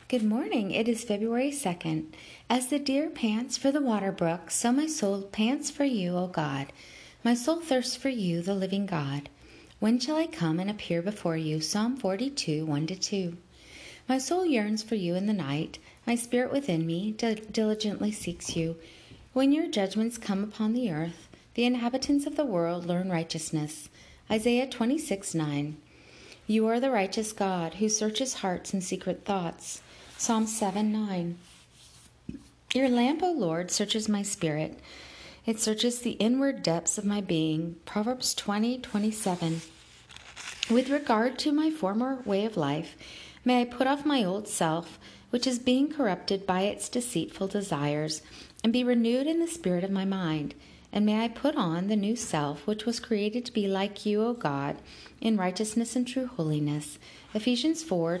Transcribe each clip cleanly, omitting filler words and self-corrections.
Good morning. It is February 2nd. As the deer pants for the water brook, so my soul pants for you, O God. My soul thirsts for you, the living God. When shall I come and appear before you? Psalm 42, 1-2. My soul yearns for you in the night. My spirit within me diligently seeks you. When your judgments come upon the earth, the inhabitants of the world learn righteousness. Isaiah 26, 9. You are the righteous God who searches hearts and secret thoughts. Psalm 7, 9. Your lamp, O Lord, searches my spirit. It searches the inward depths of my being. Proverbs 20, 27. With regard to my former way of life, may I put off my old self, which is being corrupted by its deceitful desires, and be renewed in the spirit of my mind. And may I put on the new self, which was created to be like you, O God, in righteousness and true holiness. Ephesians 4,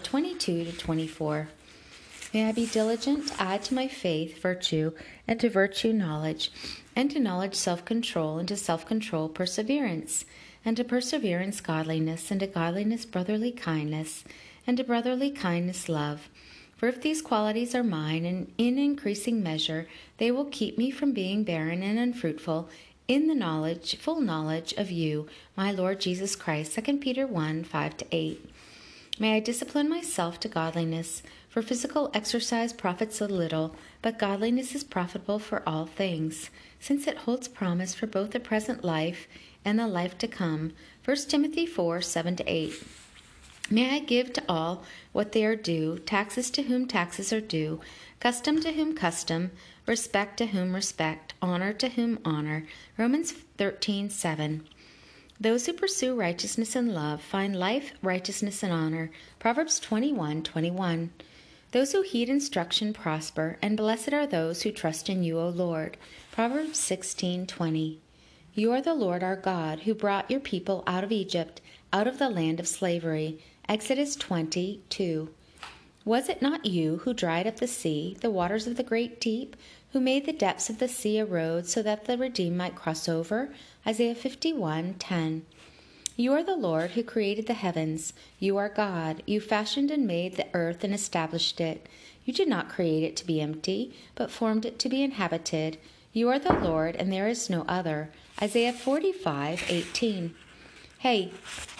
22-24. May I be diligent to add to my faith virtue, and to virtue knowledge, and to knowledge self-control, and to self-control perseverance, and to perseverance godliness, and to godliness brotherly kindness, and to brotherly kindness love. For if these qualities are mine, and in increasing measure, they will keep me from being barren and unfruitful in the full knowledge of you, my Lord Jesus Christ. 2 Peter 1, 5-8. May I discipline myself to godliness, for physical exercise profits a little, but godliness is profitable for all things, since it holds promise for both the present life and the life to come. 1 Timothy 4, 7-8. May I give to all what they are due, taxes to whom taxes are due, custom to whom custom, respect to whom respect, honor to whom honor. Romans 13, 7. Those who pursue righteousness and love find life, righteousness, and honor. Proverbs 21, 21. Those who heed instruction prosper, and blessed are those who trust in you, O Lord. Proverbs 16, 20. You are the Lord our God, who brought your people out of Egypt, out of the land of slavery. Exodus 20, 2. Was it not you who dried up the sea, the waters of the great deep, who made the depths of the sea a road so that the redeemed might cross over? Isaiah 51, 10. You are the Lord who created the heavens. You are God. You fashioned and made the earth and established it. You did not create it to be empty, but formed it to be inhabited. You are the Lord, and there is no other. Isaiah 45, 18. Hey,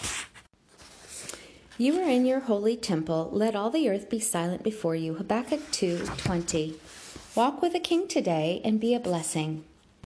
you are in your holy temple. Let all the earth be silent before you. Habakkuk 2, 20. Walk with the king today and be a blessing.